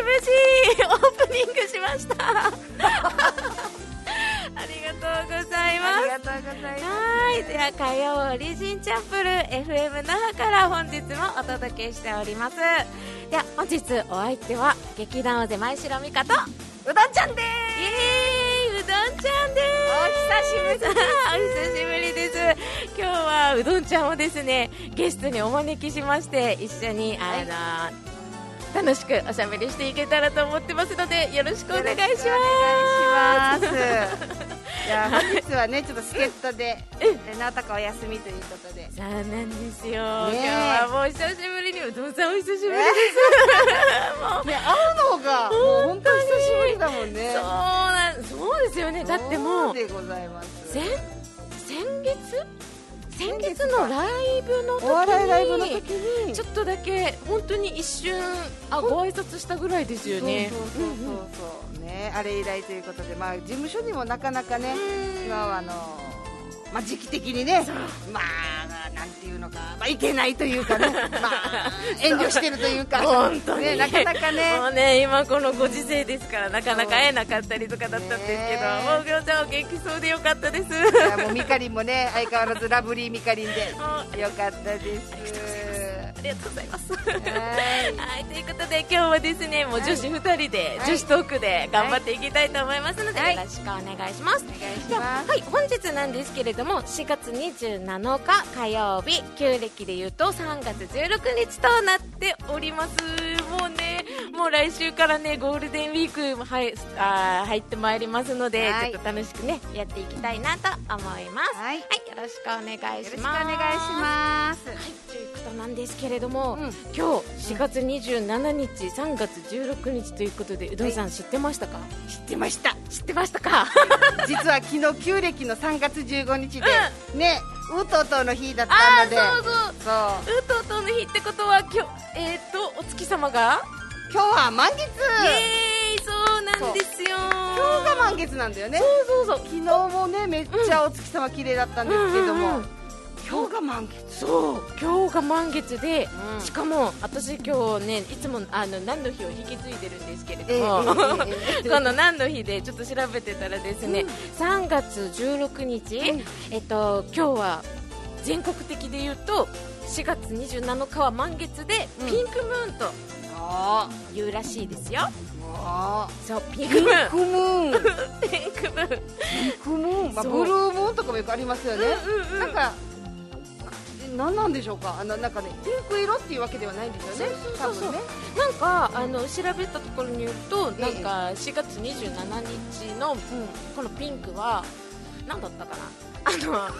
事オープニングしましたありがとうございます。 ありがとうございます。 はい、では火曜オリジンチャンプル FM 那覇から本日もお届けしております。では本日お相手は劇団尾瀬前城美香とうどんちゃんでーす。 イエーイ、うどんちゃんです。 お久しぶりです。 お久しぶりです。今日はうどんちゃんをですねゲストにお招きしまして、一緒に楽しくおしゃべりしていけたらと思ってますので、よろしくお願いします。 いや本日はねちょっと助っ人でなたかお休みということで。 そうなんですよ、今日はもう久しぶりにうどんさんお久しぶりです、もうね、会うのがもう本当に久しぶりだもんね。 そうですよね。だってもうそうでございます。 先月のライブの時にお笑いライブの時にちょっとだけ本当に一瞬ご挨拶したぐらいですよね。 そうね、あれ以来ということで、まあ事務所にもなかなかね今はまあ時期的にね、まあなんていうのか、まあいけないというかね、まあ遠慮してるというか、 本当にね、なかなかね、 もうね今このご時世ですからなかなか会えなかったりとかだったんですけど、もうきょうちゃんお元気そうでよかったです。 いやもうミカリンもね相変わらずラブリーミカリンでよかったです。 ありがとうございます。はい、ということで今日はですねもう女子2人で、女子トークで頑張っていきたいと思いますので、よろしくお願いします。はい、本日なんですけれども4月27日火曜日、旧暦でいうと3月16日となっております。もうねもう来週からねゴールデンウィークも入ってまいりますので、ちょっと楽しくねやっていきたいなと思います。はい、よろしくお願いします。 よろしくお願いします。 はい、ということなんですけれども、今日4月27日3月16日ということで、うどんさん知ってましたか？ 知ってました。 知ってましたか？ 実は昨日旧暦の3月15日で、ねうとうとうの日だったので、 そううとうとうの日ってことは今日お月様が今日は満月。 イエーイ、そうなんですよ。 今日が満月なんだよね。 そう昨日もねめっちゃお月様綺麗だったんですけども、今日が満月。 そう今日が満月で、しかも私今日ねいつも何の日を引き継いでるんですけれども、この何の日でちょっと調べてたらですね、3月16日、今日は全国的で言うと4月27日は満月でピンクムーンと言うらしいですよ。そうピンクムーンピンクムーン、 まあ、ブルームーンとかもよくありますよね。なんか何なんでしょうか、なんかねピンク色っていうわけではないんですよね。多分ねなんか調べたところによると、なんか4月27日のこのピンクは何だったかな、あれ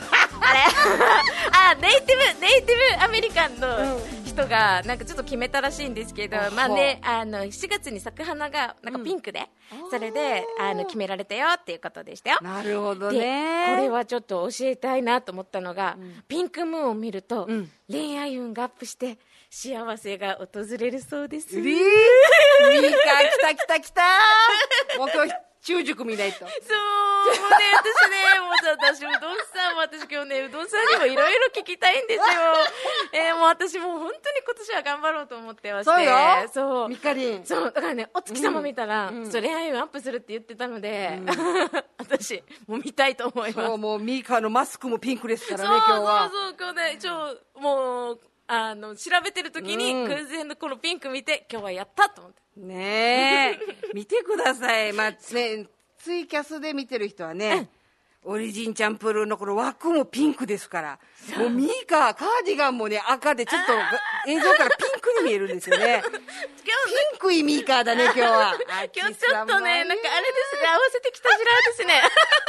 ネイティブアメリカンの人がなんかちょっと決めたらしいんですけど、まあね4月に咲く花がなんかピンクで、それで決められたよっていうことでしたよ。 なるほどね。 でこれはちょっと教えたいなと思ったのが、ピンクムーンを見ると、恋愛運がアップして幸せが訪れるそうです。 いいか、来たもう今日中熟見ないと。 そうもうね私うどんさんも今日ねうどんさんにもいろいろ聞きたいんですよ。もう私もう本当に今年は頑張ろうと思ってまして。 そうよ。 そうミカリン。 そうだからねお月様見たら、恋愛運アップするって言ってたので、私もう見たいと思います。 そうもうミカのマスクもピンクですからね今日は。 そう今日ね一応もう調べてる時に偶然のこのピンク見て今日はやったと思ってね見てください。まあねツイキャスで見てる人はね、オリジンチャンプルーのこの枠もピンクですから、もうミカカーディガンもね赤でちょっと映像からピンクに見えるんですよね。ピンクいミカだね今日は。 今日ちょっとねなんかあれですね、合わせてきたジラですね。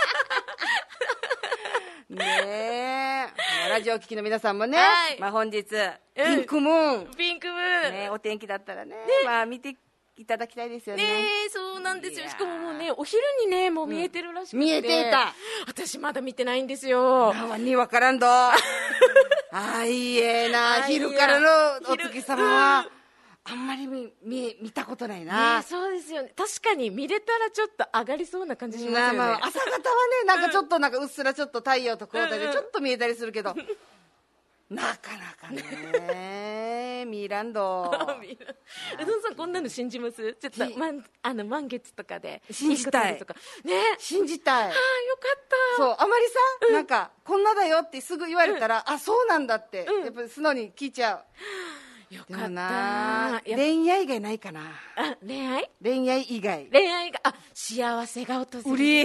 ねえラジオを聴きの皆さんもね、まあ本日ピンクムーン、ね、お天気だったらねまあ見ていただきたいですよね。 そうなんですよ。しかももうねお昼にねもう見えてるらしくて、 見えていた。 私まだ見てないんですよ。 にわからんど。いいえな、昼からのお月様はあんまり見たことないな。 そうですよね。確かに見れたらちょっと上がりそうな感じしますよね。 まあ、朝方はねなんかちょっとなんかうっすらちょっと太陽と交代でちょっと見えたりするけど、 なかなかね見らんどうどんさんこんなの信じます？ちょっと満月とかで信じたいとかね、 信じたい。 よかったそうあまりさ、なんかこんなだよってすぐ言われたら、あそうなんだって、やっぱり素直に聞いちゃう。 よかったな恋愛以外ないかな。 恋愛以外幸せが訪れる。 うり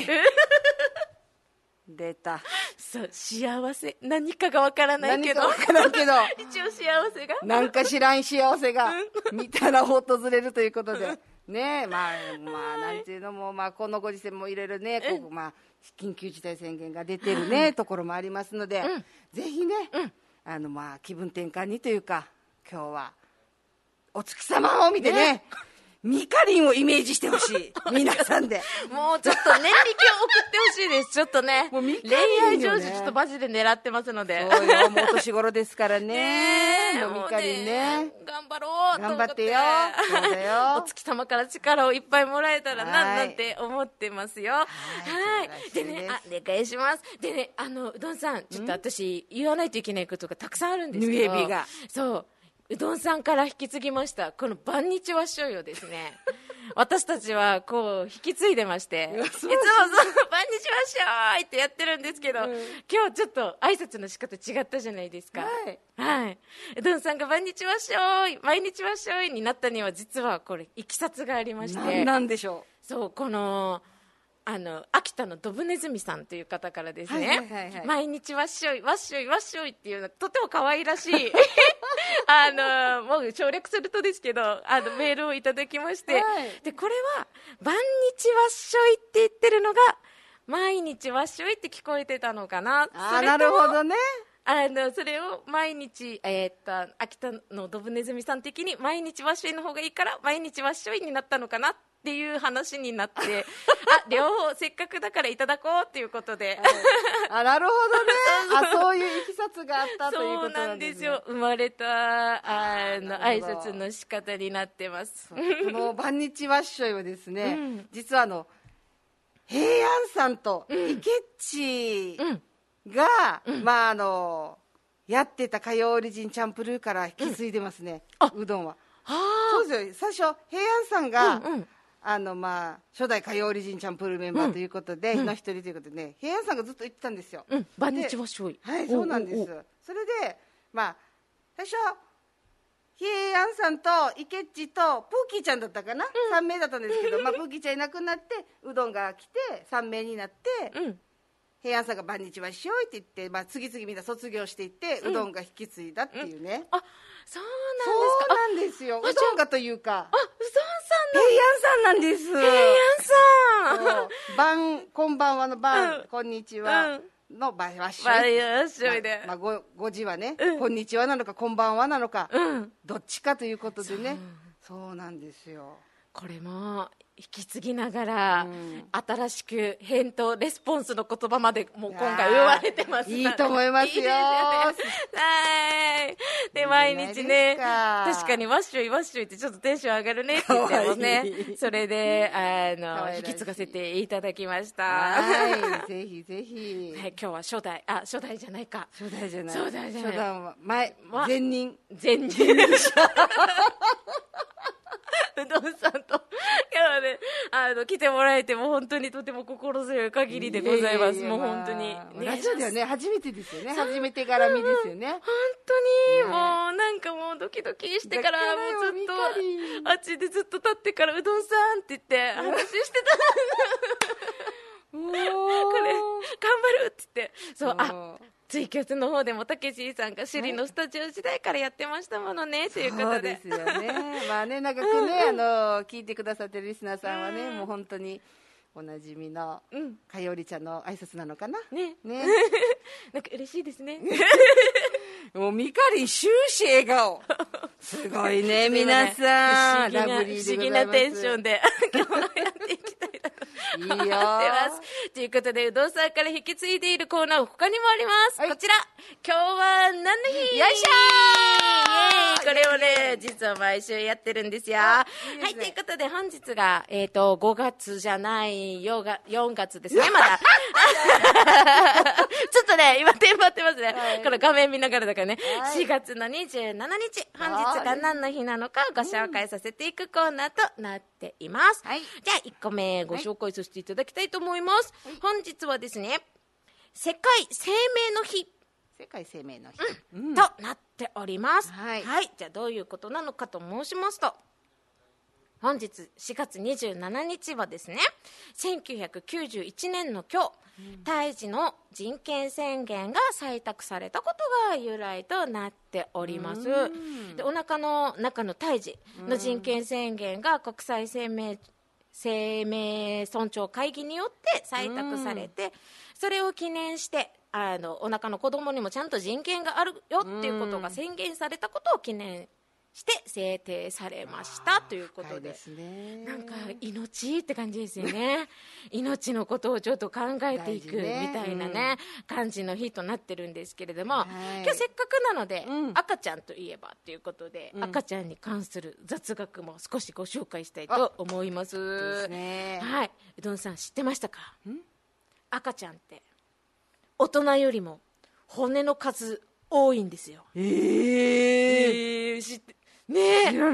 出た。 そう幸せ何かがわからないけど何かわからんけど一応幸せがなんか知らん幸せが見たら訪れるということでね。まあなんていうのも、このご時世もいろいろね、緊急事態宣言が出てるね、ところもありますので、ぜひね、気分転換にというか、今日はお月様を見てね、ミカリンをイメージしてほしい皆さんでもうちょっと念力を送ってほしいです。ちょっとねもう恋愛成就ちょっとマジで狙ってますので。 そうよ、もうお年頃ですからねもうミカリンね頑張ろうと思って、 頑張ってよ。そうだよお月様から力をいっぱいもらえたらなんて思ってますよ。でね、お願いします。でね、うどんさん、ちょっと私言わないといけないことがたくさんあるんですけど、 ぬえびがうどんさんから引き継ぎましたこの晩日わっしょいをですね私たちはこう引き継いでまして、いつも晩日わっしょいってやってるんですけど、今日ちょっと挨拶の仕方違ったじゃないですか。うどんさんが晩日わっしょい毎日わっしょいになったには実はこれいきさつがありまして、 なんでしょう。そうこの秋田のドブネズミさんという方からですね、毎日わっしょいわっしょいわっしょいっていうのとても可愛らしいもう省略するとですけどメールをいただきまして、でこれは晩日わっしょいって言ってるのが毎日わっしょいって聞こえてたのかな。 なるほどね。 それを毎日、秋田のドブネズミさん的に毎日わっしょいの方がいいから毎日わっしょいになったのかなっていう話になって両方せっかくだからいただこうっていうことで、 なるほどね。そういういきさつがあったということなんですね。 そうなんですよ。生まれた挨拶の仕方になってます。 この晩日わっしょいはですね、実は平安さんと池地が、やってた火曜オリジンチャンプルーから引き継いでますね、うどんは。そうですよ。最初平安さんが、初代火曜オリジンチャンプルーメンバーということで、の一人ということでね、平安さんがずっと言ってたんですよ。 晩日わっしょい。 はい、そうなんです。それで最初平安さんと池地とプーキーちゃんだったかな、3名だったんですけど、プーキーちゃんいなくなってうどんが来て3名になって、平安さんが晩日はしようって言って、次々みんな卒業していって、うどんが引き継いだっていうね。 そうなんですよ。うどんがというか、 うどんさん平安さんなんです。 平安さんこんばんはの晩、こんにちはのわっしょいで、5時はね、こんにちはなのかこんばんはなのか、どっちかということでね。そうなんですよ。 これも引き継ぎながら、新しく返答レスポンスの言葉までもう今回生まれてます。 いいと思いますよ。 で毎日ね、確かにわっしょいわっしょいってちょっとテンション上がるねって言ってもね、それで引き継がせていただきました。 ぜひぜひ。 今日は初代じゃないか。 初代じゃない。 初代は前人。 うどんさんと今日はね来てもらえても本当にとても心強い限りでございます。もう本当にラジオではね初めてですよね。初めて絡みですよね。 本当にもうなんかもうドキドキしてからもうずっとあっちでずっと立ってからうどんさんって言って話してたこれ頑張るって言って、そうツイキャスの方でもたけしさんが首里のスタジオ時代からやってましたものね、ということで。 そうですよね。長くね聞いてくださってるリスナーさんはね、もう本当におなじみのかよりちゃんの挨拶なのかな。 なんか嬉しいですね。 もうミカリン終始笑顔。すごいね皆さん。 不思議なテンションで今日もやっていきたいなと思ってます。ということでうどんさんから引き継いでいるコーナー他にもあります。こちら今日は何の日。 よいしょー。 これをね、実は毎週やってるんですよ。はい、ということで本日が、5月じゃない4月ですね、まだ。ちょっとね、今テンパってますね。この画面見ながらだからね。4月の27日、本日が何の日なのかご紹介させていくコーナーとなっています。じゃあ1個目ご紹介させていただきたいと思います。本日はですね、世界生命の日。 世界生命の日、 となっております。はい、じゃあどういうことなのかと申しますと、本日4月27日はですね、1991年の今日、胎児の人権宣言が採択されたことが由来となっております。で、お腹の中の胎児の人権宣言が国際生命尊重会議によって採択されて、それを記念してお腹の子供にもちゃんと人権があるよっていうことが宣言されたことを記念して制定されましたということで、なんか命って感じですよね。命のことをちょっと考えていくみたいなね、感じの日となってるんですけれども、今日せっかくなので、赤ちゃんといえばということで、赤ちゃんに関する雑学も少しご紹介したいと思います。はい、うどんさん知ってましたか？赤ちゃんって大人よりも骨の数多いんですよ。知ってねえ、あんなちっちゃい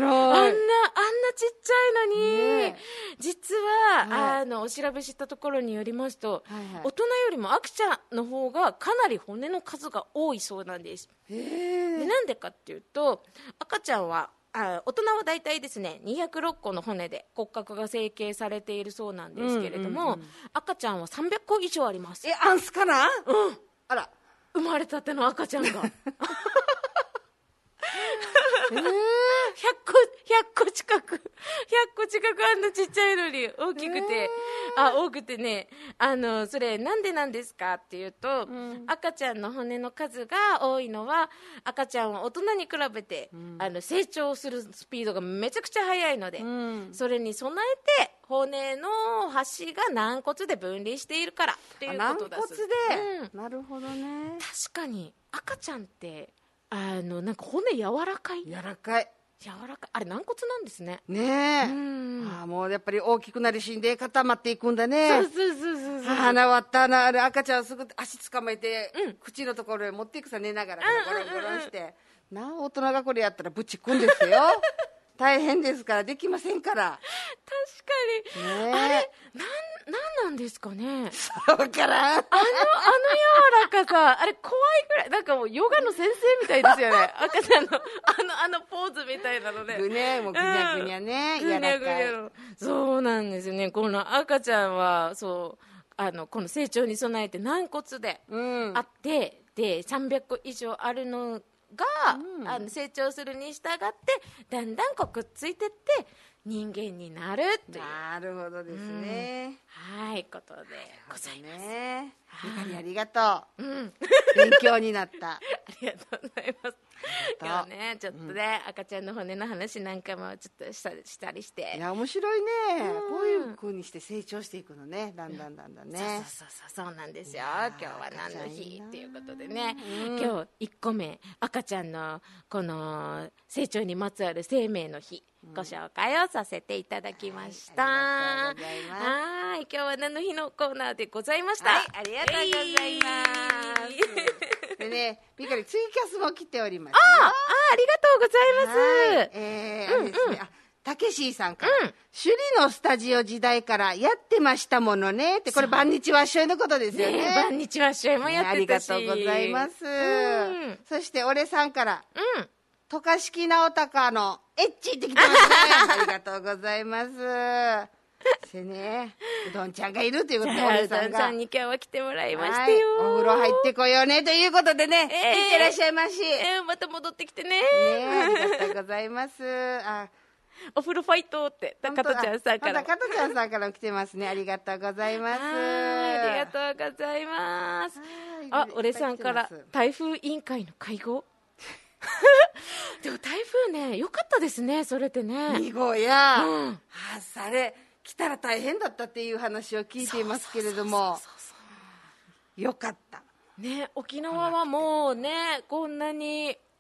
のに、実は、お調べしたところによりますと、大人よりも赤ちゃんの方がかなり骨の数が多いそうなんです。で、なんでかっていうと、赤ちゃんは大人はだいたいですね206個の骨で骨格が成形されているそうなんですけれども、赤ちゃんは300個以上あります。 アンスかな？あら、 生まれたての赤ちゃんが100個近くあんなちっちゃいのに大きくて、多くてね、それなんでなんですかっていうと、赤ちゃんの骨の数が多いのは赤ちゃんは大人に比べて、成長するスピードがめちゃくちゃ速いので、それに備えて骨の端が軟骨で分離しているからっていうことだそうです。 軟骨で、なるほどね。 確かに赤ちゃんってなんか骨柔らかいあれ軟骨なんですね。 ねえ、もうやっぱり大きくなり死んで固まっていくんだね。そう鼻割ったな、あれ赤ちゃんすぐ足捕まえて、口のところへ持っていくさ、寝ながらゴロゴロして、大人がこれやったらぶち込んですよ。大変ですから、できませんから。 確かに、あれなんなんですかね。 そうからん。 柔らかさ、あれ怖いくらい、なんかもうヨガの先生みたいですよね。赤ちゃんのポーズみたいなので。 もうぐにゃぐにゃね、柔らかい。 そうなんですよね。この赤ちゃんはそうこの成長に備えて軟骨であって、で300個以上あるのが、成長するに従ってだんだんくっついてって人間になるという。 なるほどですね。 ことでございます。 ゆかりありがとう。勉強になった。 ありがとうございます。今日ね、ちょっとね、赤ちゃんの骨の話なんかもちょっとしたりして。 いや、面白いね。こういう風にして成長していくのね。だんだんね。 そうなんですよ。今日は何の日っていうことでね。今日1個目、赤ちゃんのこの成長にまつわる生命の日、ご紹介をさせていただきました。 ありがとうございます。 今日は何の日のコーナーでございました。 ありがとうございます。でね、ピカリツイキャスも来ております。 ありがとうございます。 たけしーさんから、首里のスタジオ時代からやってましたものねって、これ晩日わっしょいのことですよね。 晩日わっしょいもやってたし、 ありがとうございます。そして俺さんから、渡嘉敷直隆のエッチってきてますね。ありがとうございます。うどんちゃんがいるということで、 うどんちゃんに今日は来てもらいましたよ。 お風呂入ってこようねということでね、いってらっしゃいまし。 また戻ってきてね。 ありがとうございます。 お風呂ファイトって加トちゃんさんから加トちゃんさんからも来てますね。ありがとうございます。 ありがとうございます。俺さんから台風委員会の会合でも台風ね、よかったですね。それってね、 2号や、あれ来たら大変だったっていう話を聞いていますけれども、よかったね。沖縄はもうね、こんなに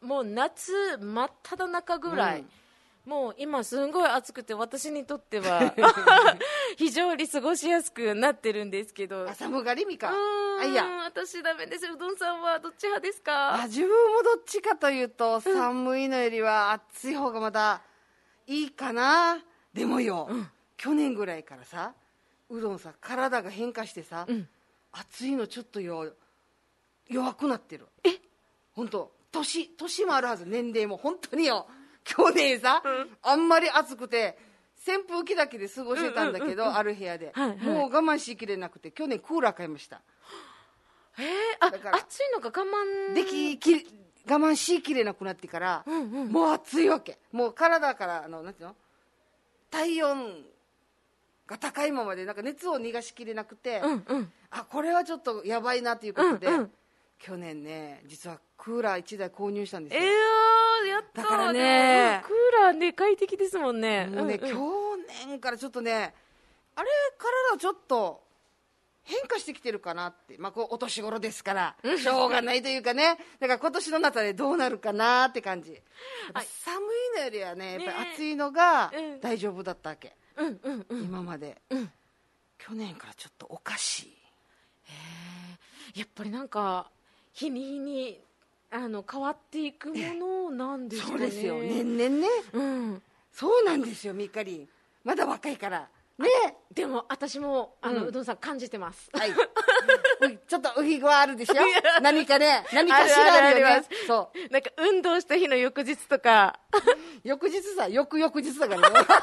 もう夏真っ只中ぐらい、もう今すんごい暑くて私にとっては非常に過ごしやすくなってるんですけど。 寒がりみか。 いや私ダメです。うどんさんはどっち派ですか？ 自分もどっちかというと、寒いのよりは暑い方がまだいいかな。でもよ、去年ぐらいからさ、うどんさ体が変化してさ、暑いのちょっとよ弱くなってる。本当年もあるはず。年齢も本当によ、去年さ、あんまり暑くて扇風機だけで過ごしてたんだけど、ある部屋で、もう我慢しきれなくて去年クーラー買いました。 暑いのが我慢しきれなくなってから、もう暑いわけ。もう体からなんていうの、体温が高いままでなんか熱を逃がしきれなくて、これはちょっとやばいなということで、去年ね実はクーラー1台購入したんですよ。 やったー。 だからね、 クーラーね快適ですもんね。 もうね、去年からちょっとね、あれ体ちょっと変化してきてるかなって、こうお年頃ですからしょうがないというかね、だから今年の夏でどうなるかなって感じ。寒いのよりはね、やっぱり暑いのが大丈夫だったわけ、今まで、去年からちょっとおかしい。 やっぱりなんか日に日に変わっていくものなんですかね。 そうですよ、年々ね、そうなんですよ。みかりんまだ若いからね。 でも私もうどんさん感じてます。 ちょっとウヒがあるでしょ何かしらあるよね。 そうなんか運動した日の翌日とか翌日さ、翌々日だからね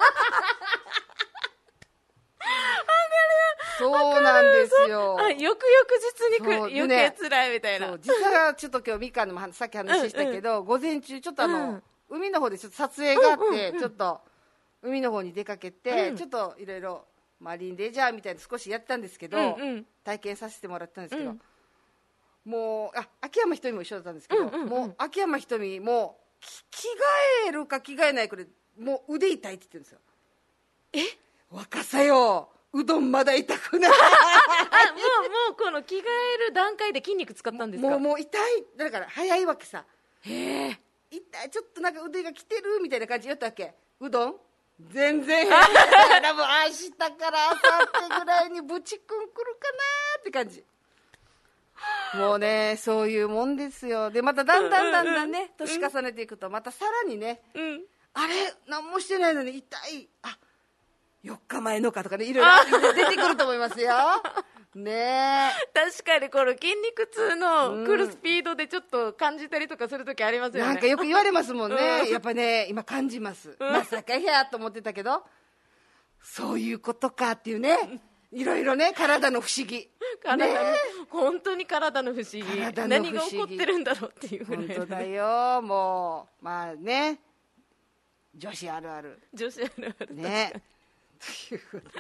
そうなんですよ。 翌々日に余計辛いみたいな。 実はちょっと今日みかんのさっき話したけど、午前中ちょっと海の方でちょっと撮影があって、ちょっと海の方に出かけて、ちょっといろいろマリンレジャーみたいな少しやったんですけど、体験させてもらったんですけど、もう秋山ひとみも一緒だったんですけど、もう秋山ひとみも着替えるか着替えないかでもう腕痛いって言ってるんですよ。若さよ、うどんまだ痛くないもうこの着替える段階で筋肉使ったんですか？ もう痛い、だから早いわけさ。痛い、ちょっとなんか腕が来てるみたいな感じでやったわけ。うどん全然だからもう明日から明後日ぐらいにブチくん来るかなって感じ。もうね、そういうもんですよ。でまただんだんね、年重ねていくとまたさらにね、あれ何もしてないのに痛い、4日前のかとかね、いろいろ出てくると思いますよね。 確かにこの筋肉痛の来るスピードでちょっと感じたりとかするときありますよね。 なんかよく言われますもんね、やっぱね今感じます、まさかやと思ってたけど、そういうことかっていうね、いろいろね、体の不思議、 本当に体の不思議、何が起こってるんだろうっていうぐらい。 本当だよ、もうね、女子あるあるねということ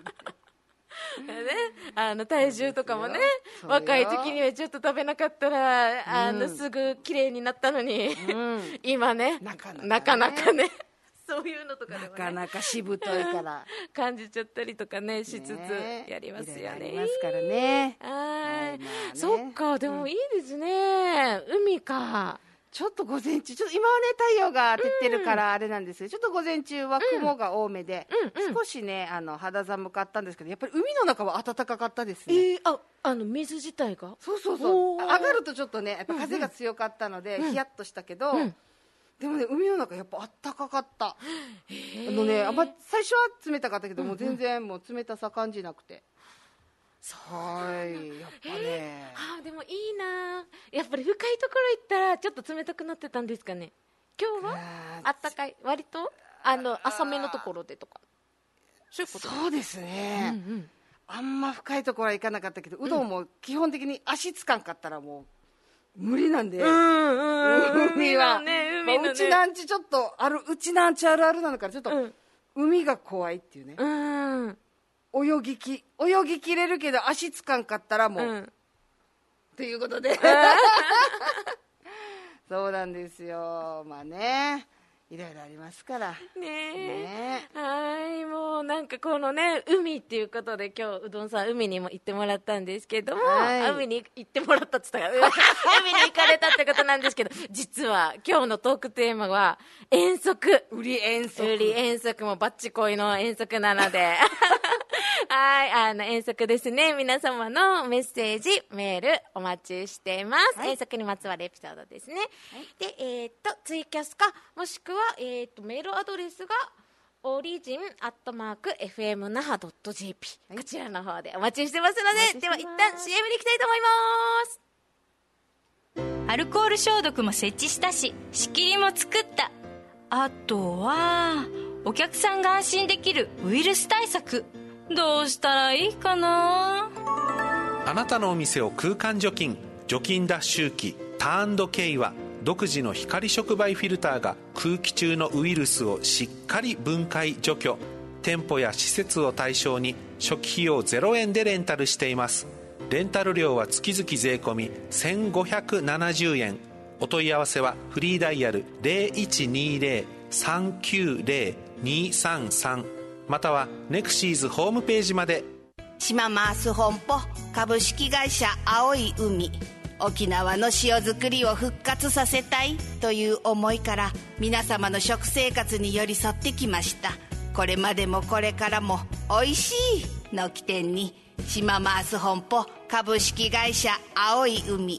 で体重とかもね、若い時にはちょっと食べなかったらすぐ綺麗になったのに、今ねなかなかねそういうのとかでもね、 なかなかしぶといから感じちゃったりとかねしつつやりますよね。 ありますからね。 そっか、でもいいですね、海か。 ちょっと午前中、ちょっと今はね太陽が照ってるからあれなんですけど、ちょっと午前中は雲が多めで、少しね肌寒かったんですけど、やっぱり海の中は暖かかったですね。 水自体がそう上がるとちょっとねやっぱ風が強かったのでヒヤッとしたけど、でもね海の中やっぱ暖かかった。あんま最初は冷たかったけど、もう全然もう冷たさ感じなくて、やっぱね、 でもいいな。やっぱり深いところ行ったらちょっと冷たくなってたんですかね。今日はあったかい、割と浅めのところでとか、そういうこと。 そうですね、あんま深いところは行かなかったけど、うどんも基本的に足つかんかったらもう無理なんで、海はうちなんちちょっとうちなんちあるあるなのから、ちょっと海が怖いっていうね。泳ぎきれるけど足つかんかったらもう、ということでそうなんですよ。まあね、 いろいろありますからね。はい、もうなんかこのね、海っていうことで今日うどんさん海にも行ってもらったんですけども、海に行ってもらったって言ったから海に行かれたってことなんですけど、実は今日のトークテーマは遠足。 売り遠足もバッチコイの遠足なのではい、遠足ですね。皆様のメッセージ、メールお待ちしています。遠足にまつわるエピソードですね。で、ツイキャスか、もしくは、メールアドレスが、origin@fmnaha.jp、こちらの方でお待ちしてますので、では一旦 CM に行きたいと思います。 アルコール消毒も設置したし、仕切りも作った。あとはお客さんが安心できるウイルス対策、どうしたらいいかな。 あなたのお店を空間除菌脱臭機ターンKは独自の光触媒フィルターが空気中のウイルスをしっかり分解除去。店舗や施設を対象に初期費用0円でレンタルしています。レンタル料は月々税込1570円。お問い合わせはフリーダイヤル 0120-390-233 またはネクシーズホームページまで。 島マース本舗株式会社青い海、沖縄の塩作りを復活させたいという思いから皆様の食生活に寄り添ってきました。これまでもこれからもおいしいの起点に島マース本舗株式会社青い海。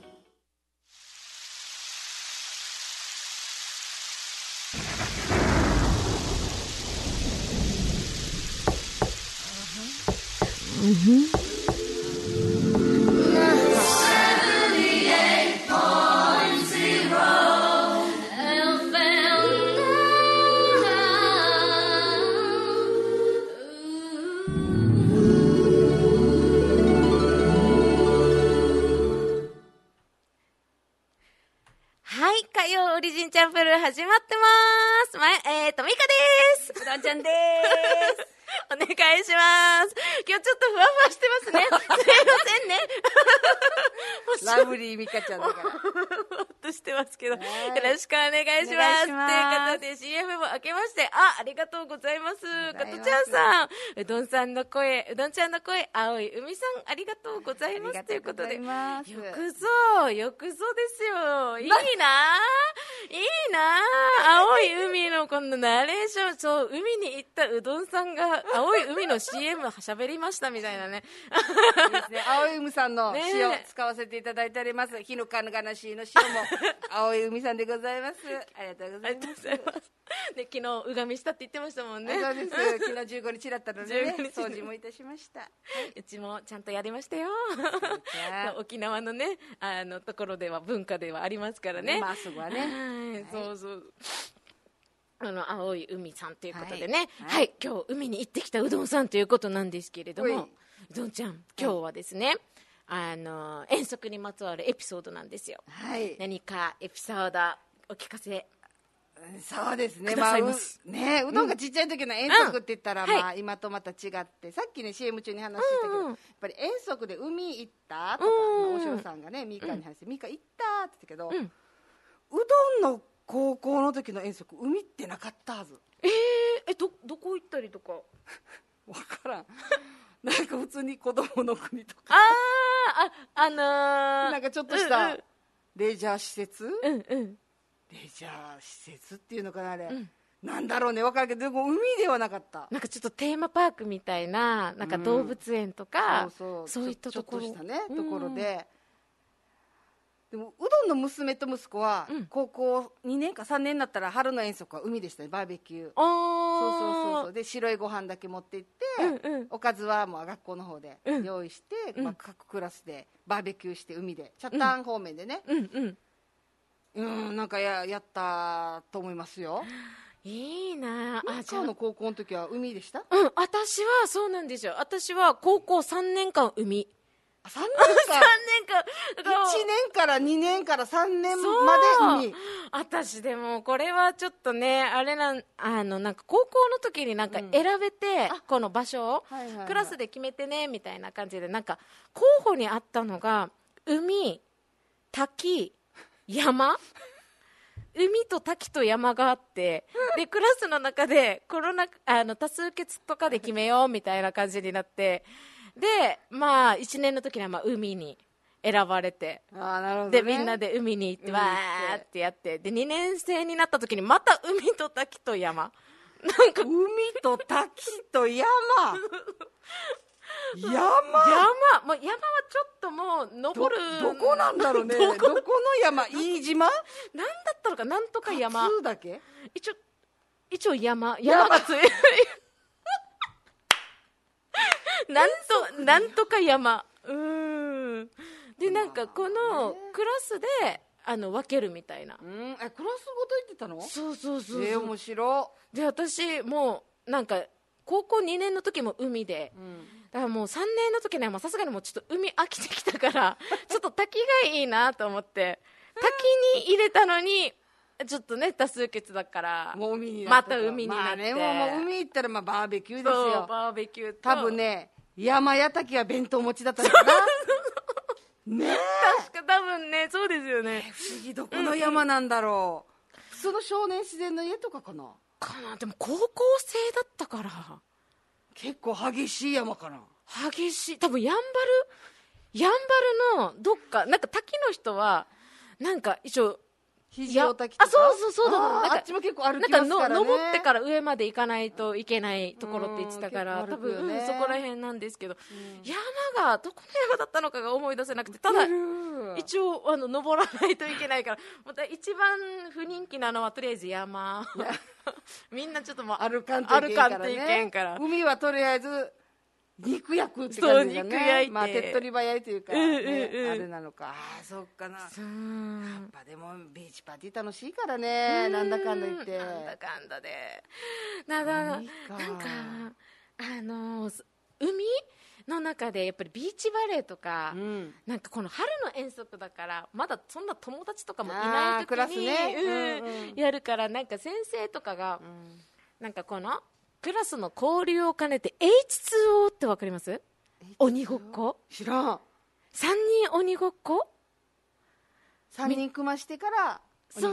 はい、火曜オリジンチャンプルー始まってます。ミカです。 うどんちゃんですお願いします。今日ちょっとふわふわしてますね。すいませんね。 ラブリーミカちゃんだからほっとしてますけど、よろしくお願いします。ということで CM も明けまして、ありがとうございます。加トちゃんさん、うどんちゃんの声、青い海さん、ありがとうございます。ということで、よくぞですよ。いいな青い海のこのナレーション、そう、海に行ったうどんさんが青い海の CM 喋りましたみたいなね。 いいですね。青い海さんの塩使わせていただいております。日のかぬがなしの塩も青い海さんでございます。ありがとうございます。 で、昨日うがみしたって言ってましたもんね。 そうです。昨日15日だったので、ね、掃除もいたしました。 うちもちゃんとやりましたよ。沖縄のね、ところでは文化ではありますからね。 まあすぐはね。 そうそう。青い海さんということでね、はい、今日海に行ってきたうどんさんということなんですけれども、うどんちゃん、今日はですね、遠足にまつわるエピソードなんですよ。 はい。 何かエピソードお聞かせ。 そうですね。 うどんがちっちゃい時の遠足って言ったら、まあ今とまた違って、さっきね CM 中に話してたけど、やっぱり遠足で海行ったとか、おしろさんがねミカに話して、ミカ行ったって言ったけど、うどんの高校の時の遠足、海ってなかったはず。 どこ行ったりとかわからん。なんか普通に子供の国とか、なんかちょっとしたレジャー施設、レジャー施設っていうのかな、あれ、なんだろうね、わかるけど、でも海ではなかった。 なんかちょっとテーマパークみたいな、なんか動物園とか、そういったところ、 ちょっとしたね、ところで。でもうどんの娘と息子は高校2年か3年になったら春の遠足は海でしたね。バーベキュー。そうで白いご飯だけ持って行って、おかずはもう学校の方で用意して、各クラスでバーベキューして海で北谷方面でね、なんかやったと思いますよ。 いいなあ。じゃあの高校の時は海でした？ 私はそうなんですよ。私は高校3年間海。 3年間1年から2年から3年まで海。 私でもこれはちょっとね、あれなんか高校の時になんか選べて、この場所をクラスで決めてねみたいな感じで、なんか候補にあったのが海、滝、山海と滝と山があって、でクラスの中で多数決とかで決めようみたいな感じになって、でまあ1年の時にはまあ海に選ばれて、 なるほどね、 でみんなで海に行ってわーってやって、で2年生になった時にまた海と滝と山、なんか海と滝と山もう山はちょっともう登る、 どこなんだろうね、どこの山、飯島なんだったのか、なんとか山、 勝だけ、 一応山がついなんとか山、でなんかこのクラスで分けるみたいな、 クラスごと行ってたの？ そう、 面白で私もうなんか高校2年の時も海で、だからもう3年の時にはさすがにもうちょっと海飽きてきたからちょっと滝がいいなと思って滝に入れたのにちょっとね多数決だからもう海にまた海になって、 もう海行ったらまあバーベキューですそうよ。 バーベキューと多分ね山や滝は弁当持ちだったのかなねえ、 確か多分ね、そうですよね。 不思議、どこの山なんだろう、普通の少年自然の家とかかな、 でも高校生だったから結構激しい山かな、 激しい、多分やんばるのどっかなんか滝の人はなんか一応肘を滝とか、 そうだ、なんかあっちも結構歩きますからね、 登ってから上まで行かないといけないところって言ってたから、多結構歩くよね分、そこら辺なんですけど、山がどこの山だったのかが思い出せなくて、ただ一応登らないといけないから、また一番不人気なのはとりあえず山みんなちょっともう歩かんといけんからね、海はとりあえず肉焼くって感じだね、 そう肉焼いて、 まあ、手っ取り早いというか、ねあれなのか、そっかな、やっぱでもビーチパーティー楽しいからね、なんだかんだ言って、 なんだかんだでなんか海の中でやっぱりビーチバレーとか、なんかこの春の遠足だからまだそんな友達とかもいない時クラスに、 ねやるから、なんか先生とかが、なんかこのクラスの交流を兼ねて H2O ってわかります？鬼ごっこ、 知らん、 3人鬼ごっこ、 3人組ましてからそう、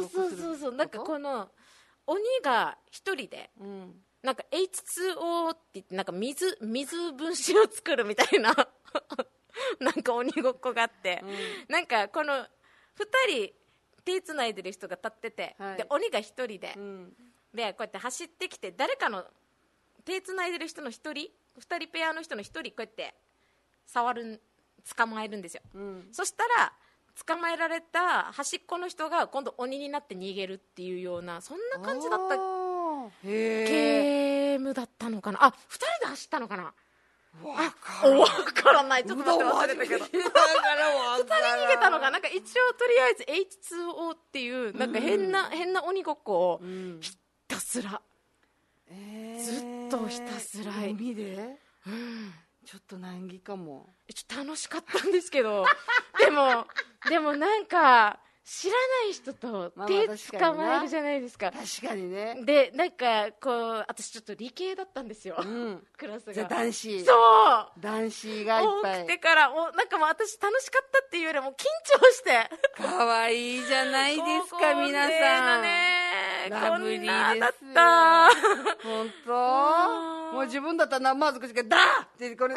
なんかこの鬼が1人で、なんか H2O って言ってなんか水分子を作るみたいななんか鬼ごっこがあって、なんかこの2人手つないでる人が立ってて、で鬼が1人で、でこうやって走ってきて誰かの手つないでる人の1人2人ペアの人の1人こうやって捕まえるんですよ、そしたら捕まえられた端っこの人が今度鬼になって逃げるっていうような、そんな感じだったゲームだったのかな。2人で走ったのかな、わからない、ちょっと待って忘れたけど2人逃げたのかなんか、一応とりあえず H2O っていうなんか変な鬼ごっこをひたすら、ずっとひたすら海で、ちょっと難儀かも、 ちょっと楽しかったんですけどでもなんか知らない人と手捕まえるじゃないですか、 確かにね、 でなんかこう私ちょっと理系だったんですよ、クラスが、 じゃあ男子がいっぱい多くてからなんかもう私楽しかったっていうよりも緊張してかわいいじゃないですか皆さん、ラブリーですよ、 だった本当もう自分だったら何まずくしかだーってこれ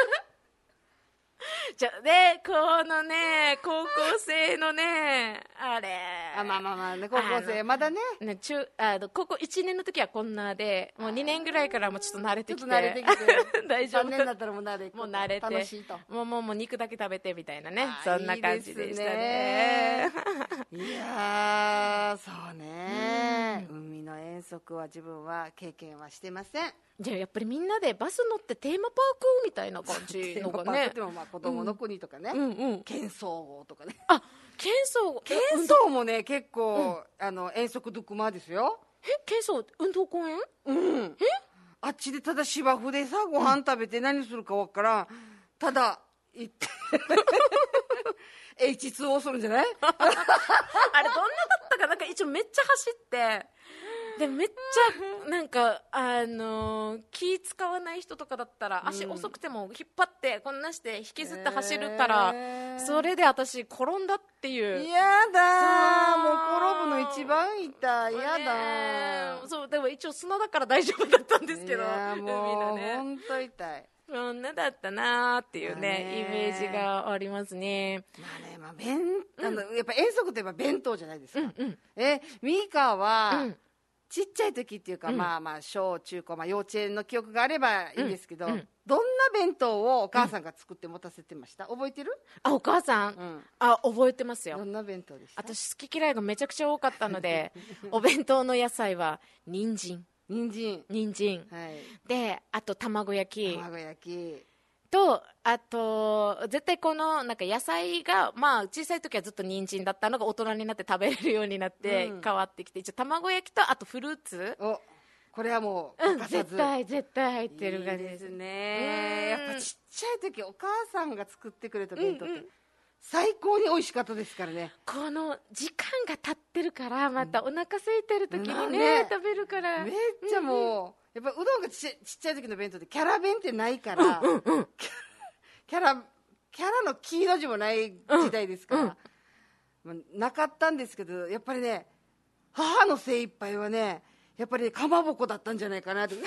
じゃでこのね高校生のねあれまあね、高校生まだね高校1年の時はこんなで、もう2年ぐらいからもちょっと慣れてきて大丈夫、 3年だったらもう慣れて楽しいと、もう肉だけ食べてみたいなね、そんな感じでしたね。 いやそうね、海の遠足は自分は経験はしてません。 じゃあやっぱりみんなでバス乗ってテーマパークみたいな感じのがね、 でもまあ子供の国とかね、県総合とかね、 県総もね結構、遠足ドクマですよ。 県総運動公園、 あっちでただ芝生でさご飯食べて何するかわからん、ただ行ってH2O するんじゃないあれどんなだったか、なんか一応めっちゃ走ってでめっちゃなんか気使わない人とかだったら足遅くても引っ張ってこんなして引きずって走るから、それで私転んだっていう。 やだもう転ぶの一番痛い。やだそうでも一応砂だから大丈夫だったんですけど、 いやもう海のね本当痛い。 そんなだったなーっていうね、イメージがありますね。 やっぱ遠足といえば弁当じゃないですか。ミーカーは、ちっちゃい時っていうか、まあ小中高、幼稚園の記憶があればいいんですけど、どんな弁当をお母さんが作って持たせてました？覚えてる？ お母さん、覚えてますよ。 どんな弁当でした？ 私好き嫌いがめちゃくちゃ多かったのでお弁当の野菜は人参、はい、であと卵焼きと、あと絶対このなんか野菜が、小さい時はずっと人参だったのが大人になって食べれるようになって変わってきて、一応卵焼きとあとフルーツ、 これはもう欠かさず、 絶対入ってる感じですね。やっぱちっちゃい時お母さんが作ってくれた弁当って最高に美味しかったですからね。 この時間が経ってるからまたお腹空いてる時にね、食べるからめっちゃもう、やっぱうどんがちっちゃい時の弁当ってキャラ弁ってないから、キャラの黄の字もない時代ですから、なかったんですけど、やっぱりね母の精一杯はねやっぱりかまぼこだったんじゃないかなと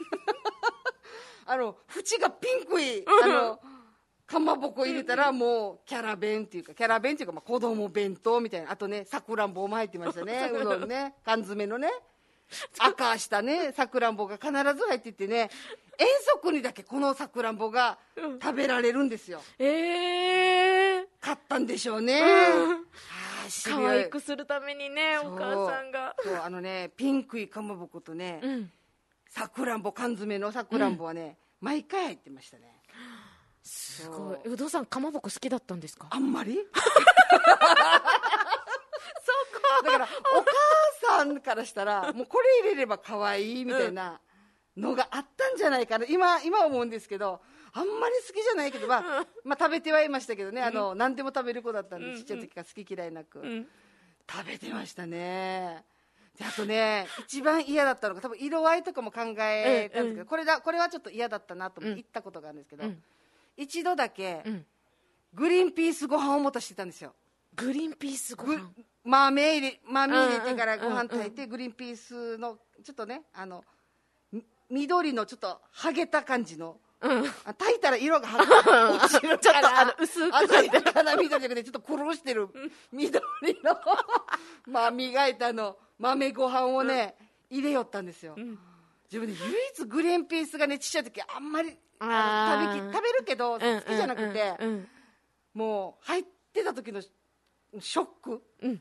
縁がピンクいかまぼこ入れたらもうキャラ弁っていうか子供弁当みたいな。あとねさくらんぼも入ってましたねうどんね、缶詰のね赤したねさくらんぼが必ず入っててね、遠足にだけこのさくらんぼが食べられるんですよ。買ったんでしょうね、 可愛くするためにねお母さんが。 そうピンクいかまぼことね、さくらんぼ、缶詰のさくらんぼはね、毎回入ってましたね。 すごい。うどんさんかまぼこ好きだったんですか？ あんまりだからお母さんからしたらもうこれ入れれば可愛いみたいなのがあったんじゃないかな、今思うんですけど、あんまり好きじゃないけど、食べてはいましたけどね、何でも食べる子だったんで、ちっちゃい時から好き嫌いなく、食べてましたね。であとね一番嫌だったのが、多分色合いとかも考えたんですけど、これはちょっと嫌だったなと思って行ったことがあるんですけど、一度だけグリーンピースご飯を持たしてたんですよ。 グリーンピースご飯、 豆入れてからご飯炊いて、グリーンピースのちょっとね緑のちょっと剥げた感じの、炊いたら色が落ちるからちょっと薄く鮮やかな緑じゃなくてちょっと黒してる緑の磨いた豆ご飯をね入れよったんですよ。自分で唯一グリーンピースがねちっちゃい時あんまり食べるけど好きじゃなくて、もう入ってた時のショック、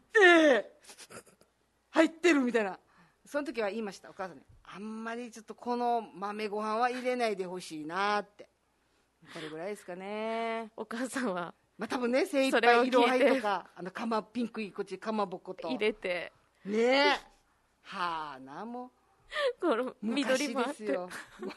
入ってるみたいな、その時は言いました、お母さんに。あんまりちょっとこの豆ご飯は入れないでほしいなって。これぐらいですかね。 お母さんは多分ね精一杯色合いとかピンクいこっちかまぼこと入れてねもうこの緑もあって昔ですよ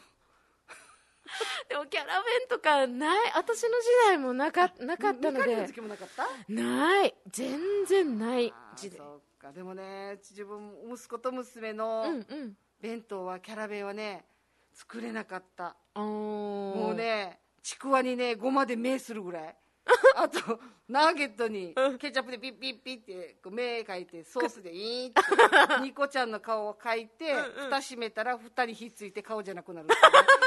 でもキャラ弁とかない、私の時代もなかったので。 の時もなかった？ ない、全然ない時代。 そうか。でもね自分息子と娘の弁当はキャラ弁はね作れなかった。もうねちくわにねごまで目するぐらいあとナゲットにケチャップでピッピッピッって目描いてソースでイーンってニコちゃんの顔を描いて蓋閉めたら2人ひっついて顔じゃなくなるって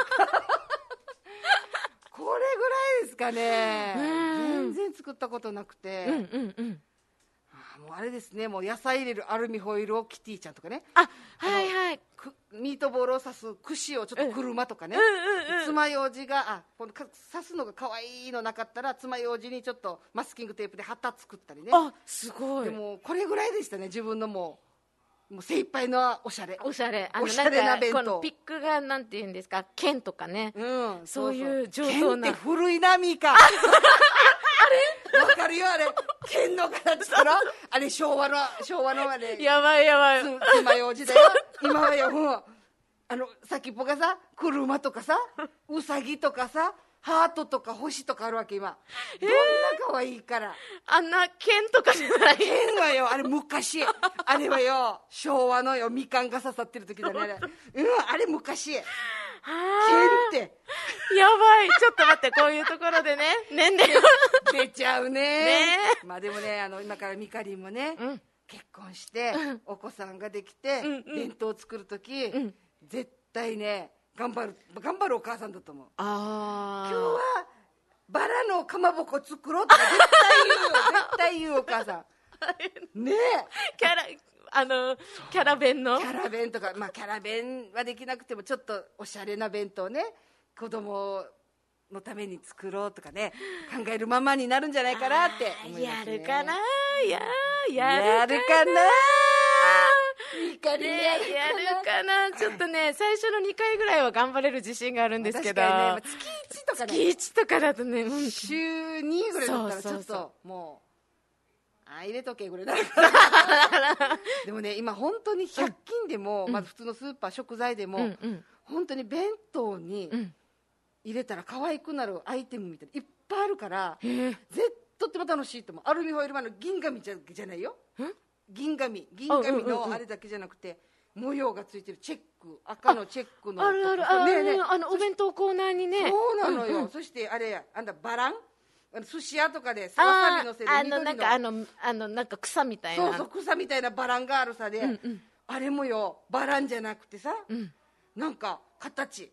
これぐらいですかね。全然作ったことなくて、もうあれですね、もう野菜入れるアルミホイルをキティちゃんとかね、ミートボールを刺す串をちょっと車とかね、爪楊枝がこの刺すのが可愛いのなかったら爪楊枝にちょっとマスキングテープで旗作ったりね。 すごい。 でもこれぐらいでしたね、自分のもう精一杯のおしゃれな弁当。 このピックがなんていうんですか、剣とかね、そういう上等な。剣って古いなミーカ。わかるよ、あれ剣の形したらあれ昭和のあれやばい爪楊枝だよ今はよ。先っぽがさ車とかさウサギとかさハートとか星とかあるわけ今、どんな可愛いから。 あんな剣とかじゃない。 剣はよ、あれ昔あれはよ、昭和のよ、みかんが刺さってる時だね、あれ。あれ昔剣って。 やばい、ちょっと待って、こういうところでね、年齢出ちゃうね。まあでもね、今からみかりんもね、結婚して、お子さんができて、弁当を作る時、絶対ね、頑張るお母さんだと思う。今日はバラのかまぼこ作ろうとか絶対言うお母さんねえ。 キャラ弁のキャラ弁とか、まあキャラ弁はできなくてもちょっとおしゃれな弁当ね、子供のために作ろうとかね、考えるままになるんじゃないかなって思いますね。 やるかな、 やるかな、みかりんやるかな。ちょっとね、最初の2回ぐらいは頑張れる自信があるんですけど、 確かにね、月1とかね、 月1とかだとね、 週2ぐらいだったらちょっともう入れとけぐらいだでもね、今本当に100均でも、まず普通のスーパー食材でも、本当に弁当に入れたら可愛くなるアイテムみたいないっぱいあるから、とっても楽しいと思う。アルミホイルマンの銀紙じゃないよ、銀紙のあれだけじゃなくて、模様がついてるチェック、赤のチェックの、 あるお弁当コーナーにね。 そうなのよ。そしてあれ、バラン、寿司屋とかでわさびのせる緑のなんか草みたいな、 そう草みたいなバランがあるさで、あれもよ、バランじゃなくてさ、なんか形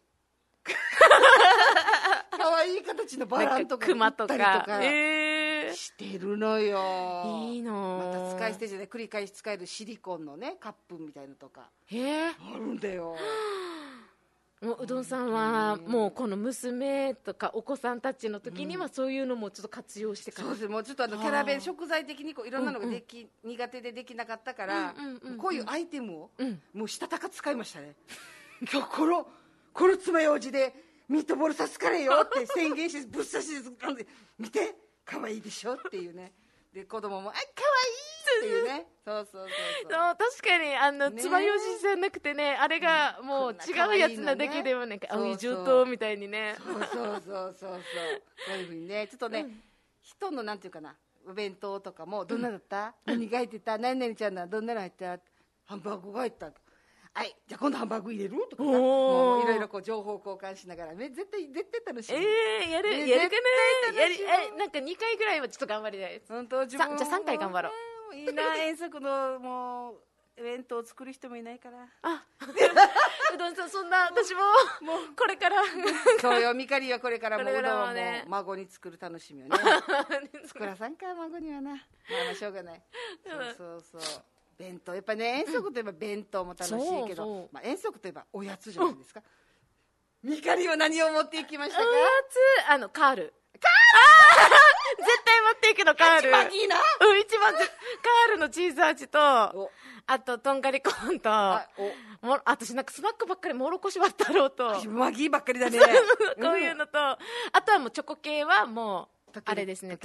可愛い形のバランとか熊とかしてるのよ。 いいの。 また使い捨てじゃない、繰り返し使えるシリコンのね、カップみたいのとかあるんだよ。 もううどんさんはもうこの娘とかお子さんたちの時にはそういうのもちょっと活用してから、 そうです。もうちょっとキャラ弁、食材的にこういろんなのが苦手でできなかったから、こういうアイテムをもうしたたか使いましたね。今日この爪楊枝でミートボール刺すからよって宣言してぶっ刺して見て可愛いでしょっていうね。で子供も可愛いっていうね。そう確かに爪楊枝じゃなくてね、あれがもう違うやつなだけでもなんか青い上等みたいにね。 そうこういうふうにね、ちょっとね、人のなんていうかな、お弁当とかもどんなだった、何が入ってた、何々ちゃんのどんなの入った、ハンバーグが入った、はい、じゃあ今度ハンバーグ入れるとかさ、もういろいろこう情報交換しながらね、絶対楽しい。 やるかな。なんか2回ぐらいはちょっと頑張りたいです。 本当。 じゃあ3回頑張ろう。 いいな、遠足のもう弁当を作る人もいないから。 うどんさん、そんな私もこれからそうよ、みかりはこれからもううどんをもう孫に作る楽しみをね作らさんか、孫にはな。まあしょうがない。そう弁当、やっぱね、遠足といえば弁当も楽しいけど、まあ、遠足といえばおやつじゃないですか。みかりは何を持っていきましたか？ おやつ、カール絶対持っていくの、カール。 いいな。 一番カールのチーズ味と、あととんがりコーンと、私なんかスナックばっかり、もろこし割ったろうと、 マギーばっかりだねこういうのと、あとはもうチョコ系はもうあれですね、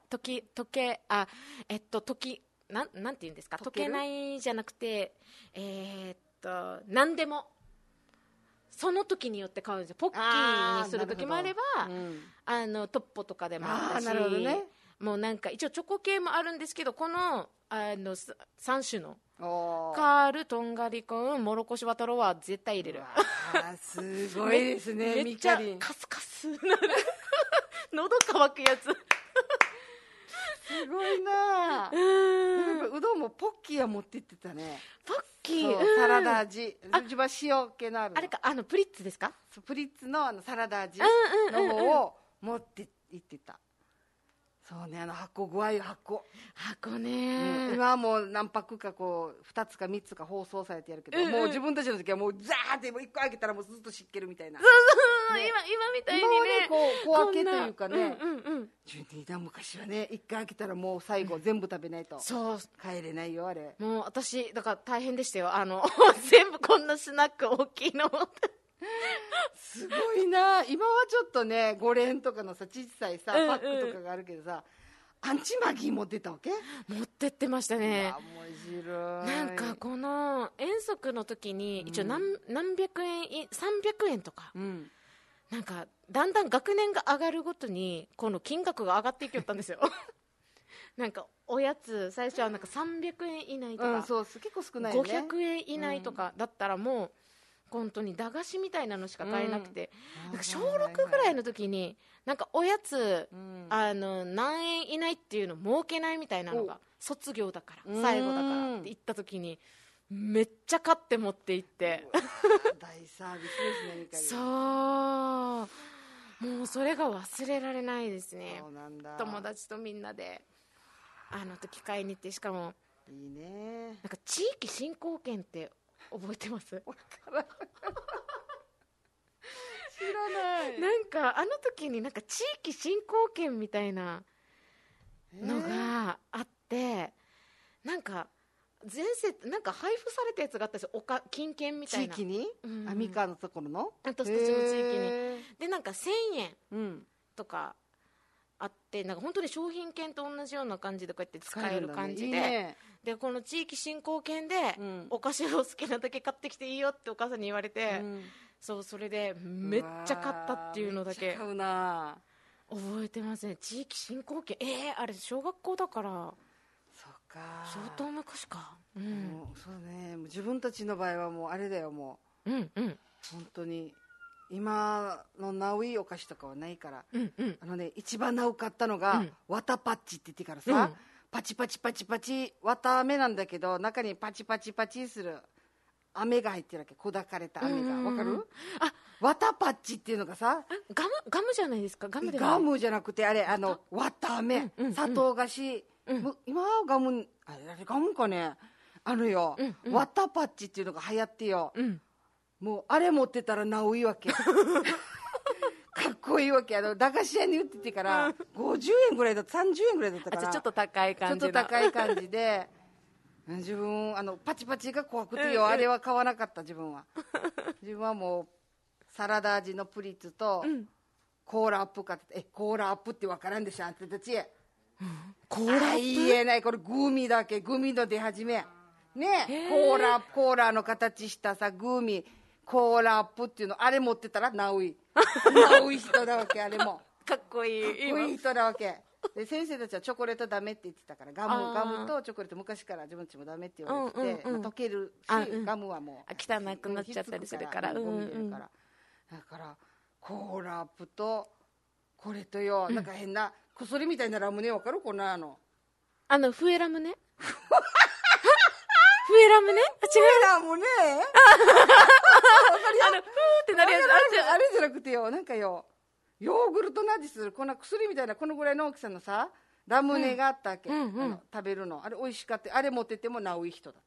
なんて言うんですか、溶けないじゃなくて、何でもその時によって買うんですよ。ポッキーにする時もあれば、トッポとかでもあったし、もうなんか一応チョコ系もあるんですけど、この3種のカール、とんがりコーン、もろこしわたろは絶対入れる。 すごいですね。 めっちゃカスカスなる喉乾くやつすごいな。うどんもポッキーは持って行ってたね。 ポッキー、 サラダ味、自分は塩気のあるの。 あれか、プリッツですか？ プリッツのサラダ味の方を持って行ってた。そうね、箱ね、今はもう何パックかこう2つか3つか包装されてやるけど、もう自分たちの時はもうザーって1個開けたらもうずっと湿気るみたいな。 今みたいにね、 小分けというかね、昔はね、1回開けたらもう最後全部食べないと帰れないよ、あれ。 もう私だから大変でしたよ、全部こんなスナック大きいのすごいな。今はちょっとね、5連とかのさ、小さいさパックとかがあるけどさ、アンチマギー持ってったわけ？ 持ってってましたね。 面白い。 なんかこの遠足の時に一応何百円、300円とか、なんかだんだん学年が上がるごとにこの金額が上がっていきよったんですよなんかおやつ最初はなんか300円以内とか、 そう結構少ないよね。 500円以内とかだったらもう本当に駄菓子みたいなのしか買えなくて、なんか小6ぐらいの時になんかおやつ、何円以内っていうの設けないみたいなのが卒業だから最後だからって言った時にめっちゃ買って持って行って大サービスですね。 そうもうそれが忘れられないですね。 そうなんだ。 友達とみんなであの時買いに行って、しかもいいね。 なんか地域振興券って覚えてます？ 知らない。 なんかあの時になんか地域振興券みたいなのがあって、なんか前世なんか配布されたやつがあったんですよ。金券みたいな地域に、みかんのところの私たちの地域にでなんか1000円とかあって、なんか本当に商品券と同じような感じでこうやって使える感じで、 いいね。 でこの地域振興券で、お菓子を好きなだけ買ってきていいよってお母さんに言われて、それでめっちゃ買ったっていうのだけめっちゃ買うな。 覚えてますね。地域振興券あれ小学校だからそうか、 相当昔か。 そうね。もう自分たちの場合はもうあれだよ、もう本当に今のナウイお菓子とかはないから、一番ナウかったのが、わたパッチって言ってからさ、パチパチパチパチ、わた飴なんだけど中にパチパチパチする飴が入ってるわけ。砕かれた飴が、わかる？わたパッチっていうのがさ、 ガムじゃないですか。ガムじゃなくて、あれわた飴、砂糖菓子、今はガム、あれガムかね、わたパッチっていうのが流行ってよ、もうあれ持ってたらナウいわけかっこいいわけ。駄菓子屋に売っててから50円ぐらいだった、30円ぐらいだったから、 ちょっと高い感じちょっと高い感じで自分パチパチが怖くてよ、あれは買わなかった。自分はもうサラダ味のプリッツとコーラアップ買ってコーラアップって分からんでしょあんたたち。 コーラアップ言えない。これグミだけ、グミの出始めね。コーラの形したさグミ、コーラアップっていうの、あれ持ってたらナウイ人だわけ。あれもかっこいい人だわけで、先生たちはチョコレートダメって言ってたから、ガムとチョコレート昔から自分たちもダメって言われてて、溶けるし、ガムはもう汚くなっちゃったりするからゴミ出るから、だからコーラアップとこれとよ、なんか変な薬みたいなラムネ、わかる？こんなフエラムネフエラムネ？違う。 ラムネふーってなるやつあれじゃなくてよ、なんかよ、ヨーグルトの味するこんな薬みたいなこのぐらいの大きさのさラムネがあったわけ、食べるの。あれ美味しかった。あれ持っててもナウい人だ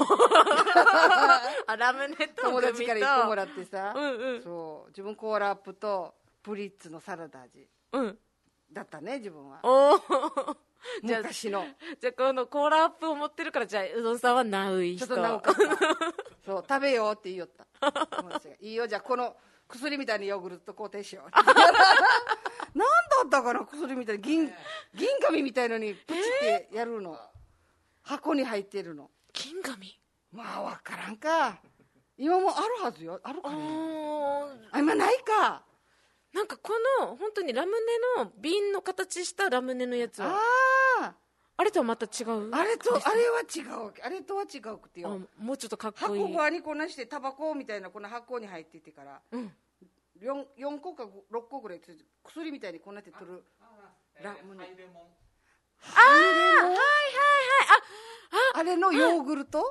ったラムネと友達から1個もらってさ、そう自分コーラアップとプリッツのサラダ味、だったね自分は。昔の。 じゃあこのコーラアップを持ってるから、じゃあうどんさんはナウい人。 ちょっとナウかったそう食べようって言いよった友達がいいよ、じゃあこの薬みたいなヨーグルト肯定しようなんだったかな、薬みたいな銀紙みたいのにプチってやるの、箱に入ってるの。 銀紙？ まあ分からんか、今もあるはずよ。あるかね。今ないか。 なんかこの本当にラムネの瓶の形したラムネのやつはあれとはまた違う。 あれは違うわけ。あれとは違うくてよ、 もうちょっとかっこいい箱側にこんなしてタバコみたいなこの箱に入っててから、4個か6個ぐらい薬みたいにこんなって取るラムネ。あれのヨーグルト、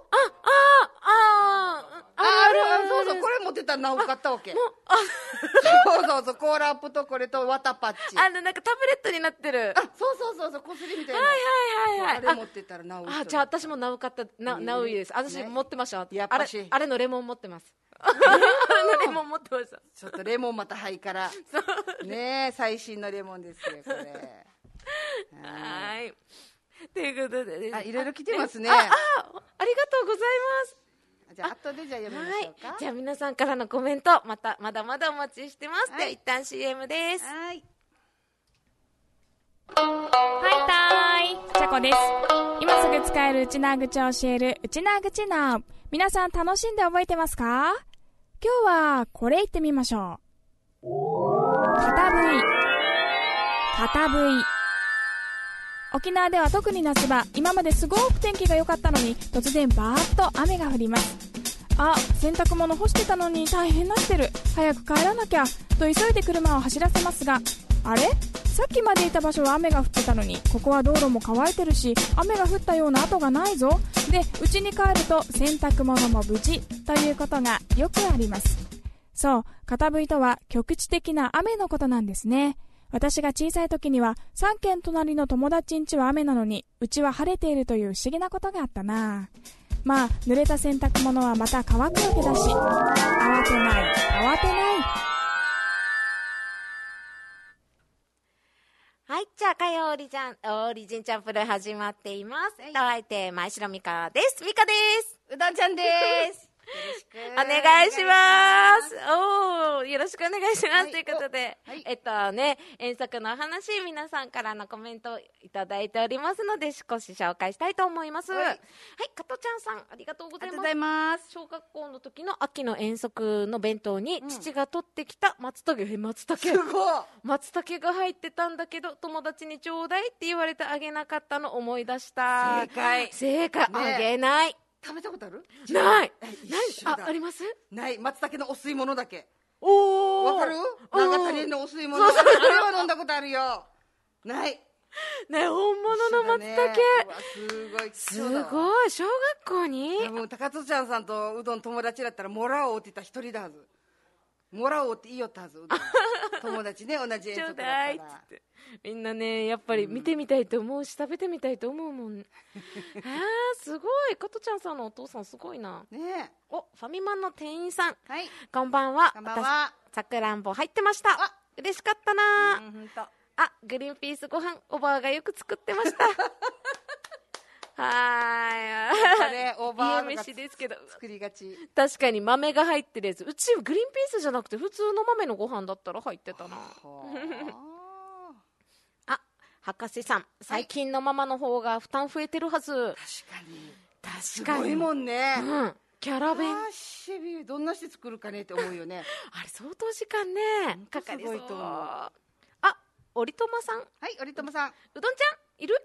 そうそう、これ持ってたらなおかったわけ。そうコーラアップとこれとワタパッチ、 なんかタブレットになってる。 そう薬みたいな。あれ持ってたらなおい。 じゃあ私もなおかったなおいです。私持ってました。 やっぱしあれのレモン持ってます。レモン持ってました。 ちょっとレモンまたはいからね、最新のレモンですよこれ。 はい。ということで、 いろいろ来てますね。 ありがとうございます。 じゃあ後でじゃあ読みましょうか。 じゃあ皆さんからのコメントまだまだお待ちしてます。では一旦 CM です。 はい、チャコです。今すぐ使えるウチナー口を教えるウチナー口ナウ。皆さん楽しんで覚えてますか？今日はこれ言ってみましょう。 片吹い。沖縄では特に夏場、今まですごく天気が良かったのに突然バーッと雨が降ります。あ、洗濯物干してたのに大変なしてる、早く帰らなきゃと急いで車を走らせますが、あれ、さっきまでいた場所は雨が降ってたのに、ここは道路も乾いてるし雨が降ったような跡がないぞ。で、家に帰ると洗濯物も無事ということがよくあります。そう、片吹いとは局地的な雨のことなんですね。私が小さい時には3軒隣の友達ん家は雨なのにうちは晴れているという不思議なことがあったな。まあ濡れた洗濯物はまた乾くわけだし、慌てない慌てない。 はい、じゃあ火曜オリジンチャンプル始まっています。お相手前城美香です。美香です。 うどんちゃんです。よろしくお願いします。よろしくお願いします、はい、ということで、はい、遠足のお話、皆さんからのコメントをいただいておりますので少し紹介したいと思います。はい、はい、加トちゃんさんありがとうございます。小学校の時の秋の遠足の弁当に、父が取ってきた松茸が入ってたんだけど友達にちょうだいって言われてあげなかったの思い出した。正解、ね、あげない。 食べたことある？ ない。あります？ ない。松茸のお吸い物だけ。 わかる？長谷のお吸い物。あれは飲んだことあるよ。ない。 ね、本物の松茸。すごい。小学校に？ 多分高津ちゃんさんとうどん友達だったらもらおうって言ったら一人だはず。もらおうって言いよったはず。友達ね、同じ遠足だったら。ちょうだいっつって。 みんなね、やっぱり見てみたいと思うし、食べてみたいと思うもん。すごい。加トちゃんさんのお父さんすごいな。 ね。 ファミマの店員さん。 はい。 こんばんは。 こんばんは。 私、さくらんぼ入ってました。嬉しかったな。グリーンピースご飯、おばあがよく作ってました。 オーバー家飯ですけど作りがち。 確かに豆が入ってるやつ、うちグリーンピースじゃなくて普通の豆のご飯だったら入ってたな。博士さん、最近のママの方が負担増えてるはず。 確かにすごいもんね。 キャラ弁どんなして作るかねって思うよね。 あれ相当時間ねかかりそう。おりとまさん。 はい、おりとまさん。 うどんちゃんいる？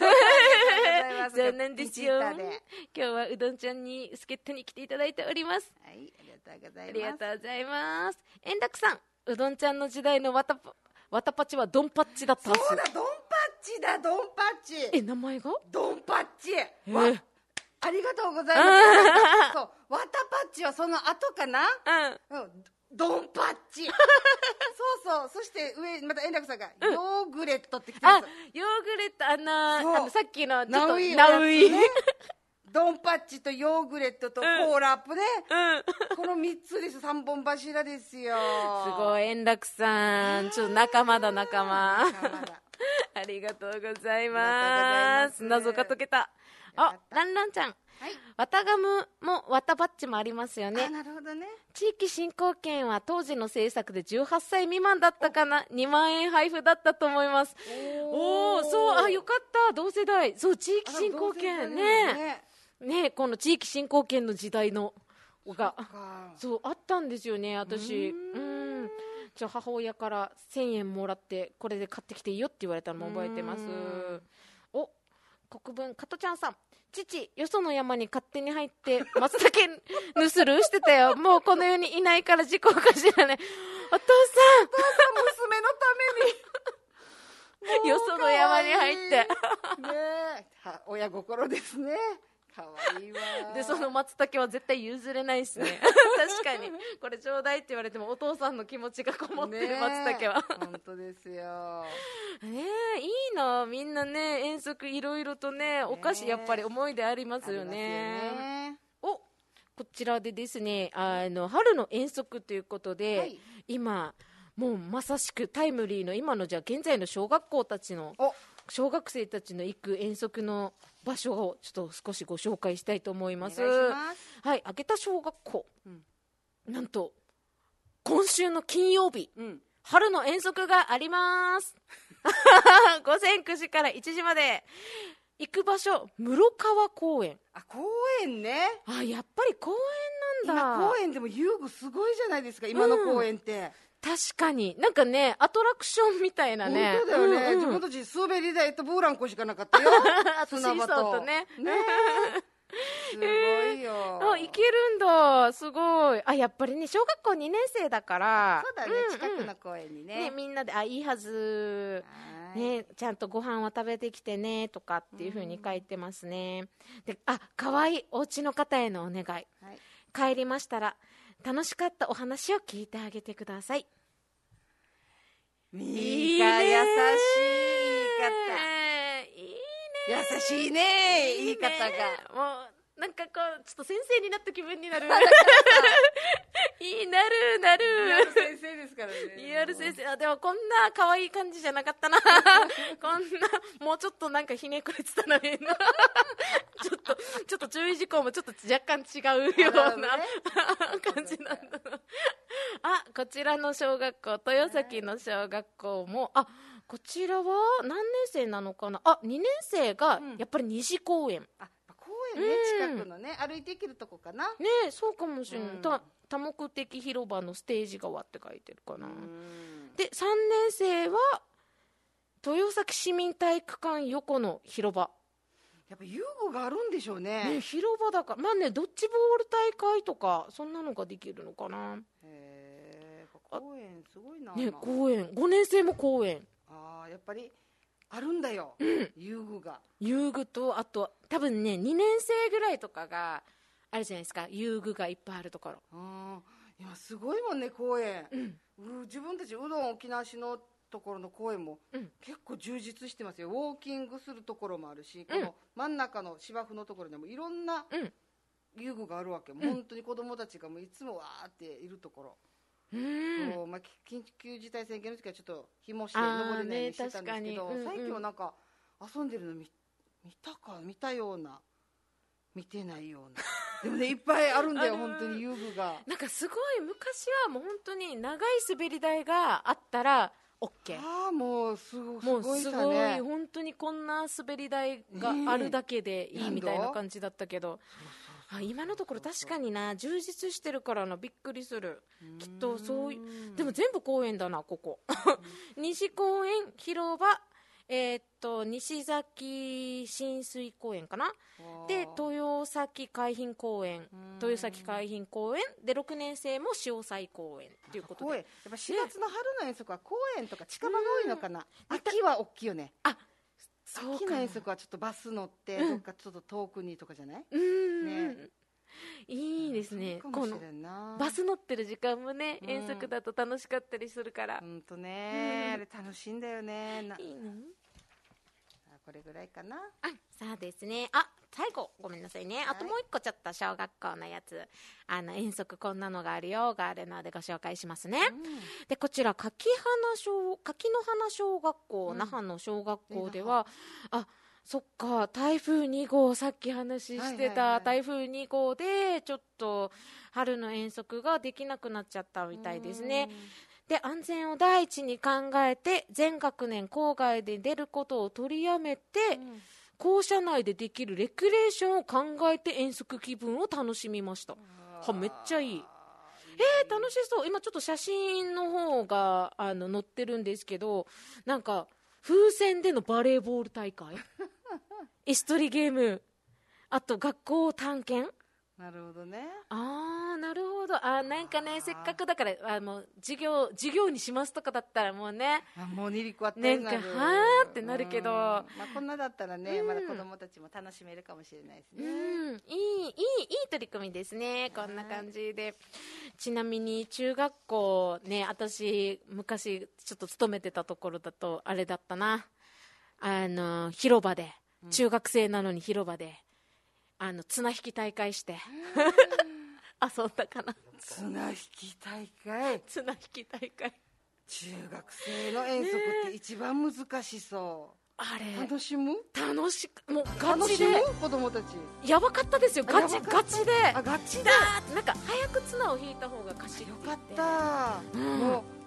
残念ですよ。今日はうどんちゃんに助っ人に来ていただいております。 はい、ありがとうございます。 ありがとうございます。円楽さん、うどんちゃんの時代のわたパチはドンパッチだったはず。 そうだ、ドンパッチ。 名前がドンパッチ。ありがとうございます。そう、わたパッチはその後かな。ドンパッチ。そうそして上また円楽さんがヨーグレットって来てます。 ヨーグレット、さっきのちょっとナウイね。ドンパッチとヨーグレットとコーラアップで、この3つです。3本柱ですよ。 すごい、円楽さんちょっと仲間だ。ありがとうございます。謎が解けた。ランランちゃん、わたガムもわたバッチもありますよね。 なるほどね。 地域振興券は当時の政策で18歳未満だったかな。2万円配布だったと思います。そう、よかった、同世代。そう、地域振興券ね、この地域振興券の時代のがそうあったんですよね。私母親から1000円もらってこれで買ってきていいよって言われたのも覚えてます。国分加トちゃんさん、父よその山に勝手に入って松茸ぬするしてたよ。もうこの世にいないから事故かしらね。お父さん娘のためによその山に入ってね親心ですね。かわいいわ。 でその松茸は絶対譲れないしね。確かにこれちょうだいって言われてもお父さんの気持ちがこもってる松茸は本当ですよ。 いいな、みんなね遠足いろいろとね、お菓子やっぱり思い出ありますよね。こちらでですね、春の遠足ということで、今もうまさしくタイムリーの今のじゃあ現在の小学生たちの行く遠足の場所をちょっと少しご紹介したいと思います。はい、秋田小学校、なんと今週の金曜日、春の遠足があります。午前9時から1時まで。行く場所室川公園。 公園ね。 やっぱり公園だ。 今公園でも遊具すごいじゃないですか、今の公園って。 確かになんかね、アトラクションみたいなね。 本当だよね、自分たち滑り台とブーランコしかなかったよ砂場とねすごいよ。 行けるんだ、すごい。やっぱりね、小学校2年生だから。 そうだね、近くの公園にね。 みんなで、いいはず。ね、ちゃんとご飯は食べてきてねとかっていう風に書いてますね。で、かわいいお家の方へのお願い。帰りましたら楽しかったお話を聞いてあげてください。 ミカ、優しい方。 いいね。 優しいね、言い方が。 もうなんかこうちょっと先生になった気分になる。なる先生ですからね。 リアル先生。でもこんな可愛い感じじゃなかったな。こんなもうちょっとなんかひねくれてたのにな。ちょっと注意事項もちょっと若干違うような感じなんだな。こちらの小学校、豊崎の小学校もこちらは何年生なのかな。2年生がやっぱり西公園。 公園ね、近くのね、歩いて行けるとこかな。 ね、そうかもしれない。多目的広場のステージ側って書いてるかな。で、3年生は豊崎市民体育館横の広場。 やっぱ遊具があるんでしょうね。 広場だから、ドッジボール大会とかそんなのができるのかな。 公園すごいな。 公園、5年生も公園。 やっぱりあるんだよ、遊具が。 遊具と、あと多分ね、2年生ぐらいとかがあるじゃないですか、遊具がいっぱいあるところ。 今すごいもんね、公園。自分たちうどん沖縄市のところの公園も結構充実してますよ。ウォーキングするところもあるし、この真ん中の芝生のところでもいろんな遊具があるわけ。本当に子供たちがもういつもわーっているところ。緊急事態宣言の時はちょっと日もして登れないようにしてたんですけど、最近はなんか遊んでるの見たような見てないような。でもね、いっぱいあるんだよ、本当に遊具が。 なんかすごい昔はもう本当に長い滑り台があったら OK。 もうすごいさね。 本当にこんな滑り台があるだけでいいみたいな感じだったけど、今のところ確かにな、充実してるからな、びっくりする。きっとそういう、でも全部公園だな、ここ。西公園広場、西崎親水公園かな。で、豊崎海浜公園で、6年生も潮祭公園ということで、 やっぱ4月の春の遠足は公園とか近場が多いのかな。秋は大きいよね。秋の遠足はちょっとバス乗ってどっかちょっと遠くにとかじゃない？ いいですね。このバス乗ってる時間もね、遠足だと楽しかったりするから。 本当ね、あれ楽しいんだよね。 いいの？ これぐらいかな。 そうですね。最後ごめんなさいね。あともう一個ちょっと小学校のやつ、遠足こんなのがあるよがあるのでご紹介しますね。で、こちら柿の花小学校、那覇の小学校では、そっか、台風2号、さっき話してた台風2号でちょっと春の遠足ができなくなっちゃったみたいですね。で、安全を第一に考えて全学年校外で出ることを取りやめて、校舎内でできるレクレーションを考えて遠足気分を楽しみました。めっちゃいい。楽しそう。今ちょっと写真の方が載ってるんですけど、なんか風船でのバレーボール大会椅子取りゲーム、あと学校探検。 なるほどね。 なるほど。なんかね、せっかくだからもう授業にしますとかだったらもうね、 もう2リコあってなんかってなるけど、 こんなだったらね、まだ子供たちも楽しめるかもしれないですね。 いい取り組みですね。こんな感じで。ちなみに中学校ね、私昔ちょっと勤めてたところだとあれだったな、広場で、中学生なのに広場で綱引き大会して遊んだかな。 綱引き大会。中学生の遠足って一番難しそう。 あれ楽しむ？ もうガチで子供たちやばかったですよ。ガチでガチでなんか早く綱を引いた方が勝ち。 よかった。もう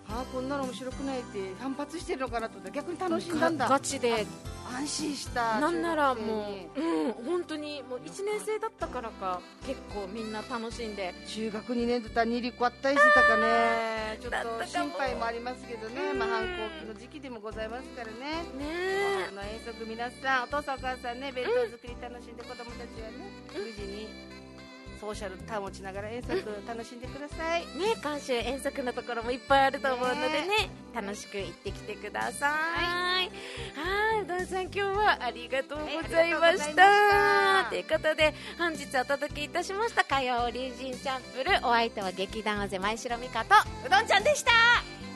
こんなの面白くないって反発してるのかなと思ったら逆に楽しんだんだ。 ガチで安心した。 なんならもう、本当にもう1年生だったからか結構みんな楽しんで。 中学2年だったら2陸あったりしてたかね。ちょっと心配もありますけどね、反抗期の時期でもございますからね。この遠足皆さん、お父さんお母さんね、弁当作り楽しんで、子供たちはね無事にソーシャル保ちながら遠足楽しんでください。 ね、今週遠足のところもいっぱいあると思うのでね、楽しく行ってきてください。はい、うどんさん今日はありがとうございました。ということで本日お届けいたしました火曜オリジンチャンプル、お相手は劇団オゼ前城美香とうどんちゃんでした。